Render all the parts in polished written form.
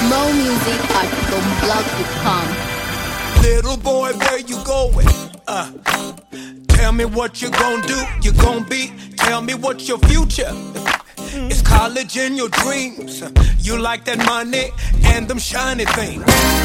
More music at boomblog.com. Little boy, where you going? Tell me what you gon' do, you gon' be. Tell me what's your future. It's college in your dreams. You like that money and them shiny things.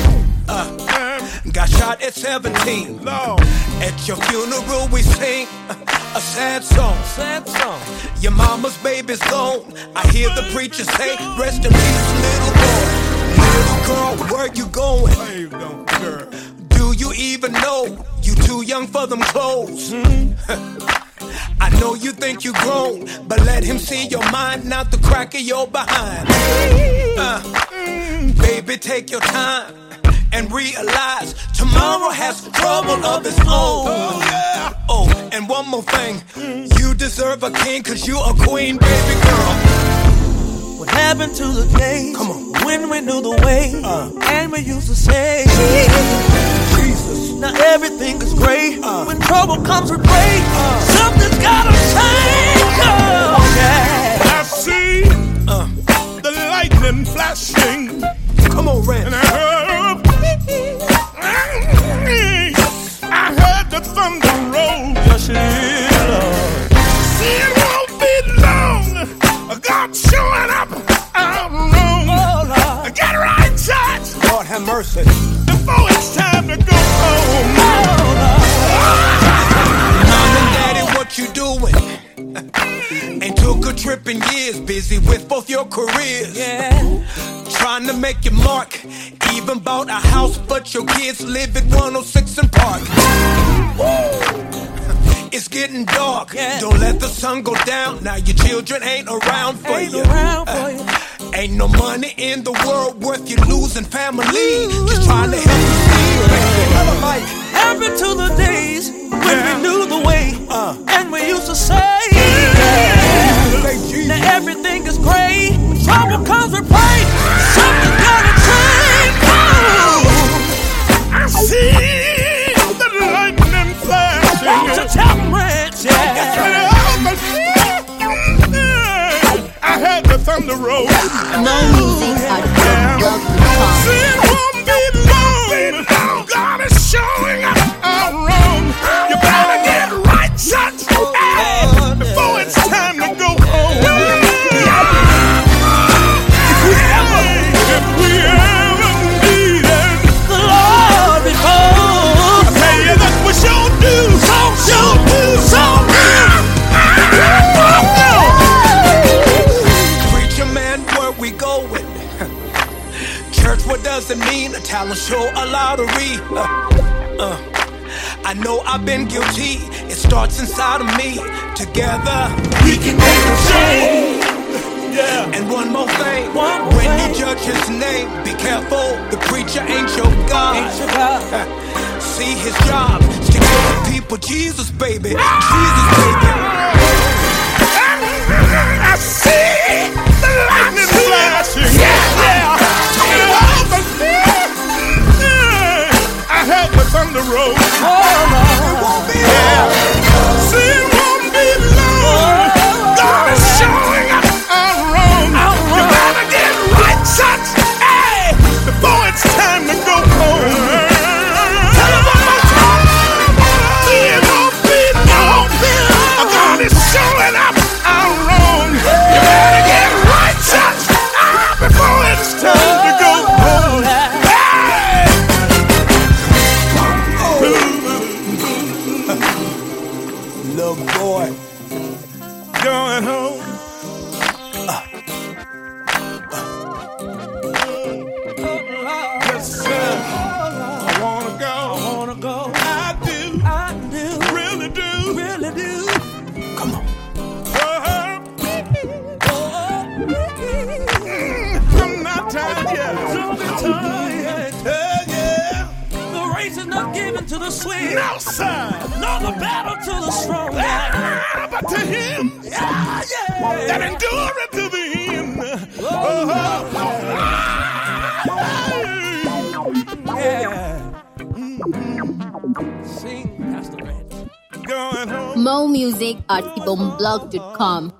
Got shot at 17. At your funeral we sing a sad song. Your mama's baby's gone. I hear the preacher say, rest in peace, little boy. Little girl, where you going? Do you even know you too young for them clothes? I know you think you grown, but let him see your mind, not the crack of your behind. Baby, take your time and realize tomorrow has trouble of its own. Oh, and one more thing, you deserve a king, cause you a queen, baby girl. What happened to the days when we knew the way and we used to say Jesus. Now everything is great. When trouble comes with break, something's gotta change. Oh, yeah. I see the lightning flashing. Come on, Randy. And I heard the thunder roll. Yes, it is, Lord. See, it won't be long. God showing up out wrong. Get right, church. Lord have mercy. Before it's time to go home. Mom and Daddy, what you doing? Ain't took a trip in years, busy with both your careers. Trying to make your mark. Even bought a house, but your kids live at 106 and Park. It's getting dark. Don't let the sun go down. Now your children ain't around for you. Ain't no money in the world worth you losing family. Just trying to help you see. Like, happy to the days when we knew the way and we used to say now everything is great. When trouble comes with pain, something's gotta change. I see the lightning flashing. Won't you tell them, Rich? I heard the thunder roll. More music at boomblog.com. See, it won't be long. God is showing up all wrong. You better get right, son, before it's time to go home. If we ever needed The Lord before, I tell you that we sure do. preacher man, where we going? Church, what does it mean? A talent show, a lottery. I know I've been guilty. It starts inside of me. Together we can make a change. And one more thing, when you judge his name, be careful, the preacher ain't your God. See, his job is to give the people Jesus, baby. Jesus, baby. I see the lightning flashing. I heard the thunder roll. See, it won't be long. God is showing up all wrong. You better get right, son, before it's time to go home. Tell him one more time. See, it won't be long. God is showing up all wrong. You better get right, son, before it's time to go home. Little boy, Going home. Yes, sir. I wanna go. I do. Really do. come on. I'm not tired yet. The race is not given to the swift, No, sir. nor the battle to the strong. But to him that endureth to the end. Sing, Pastor Randy. Going home. More music at boomblog.com.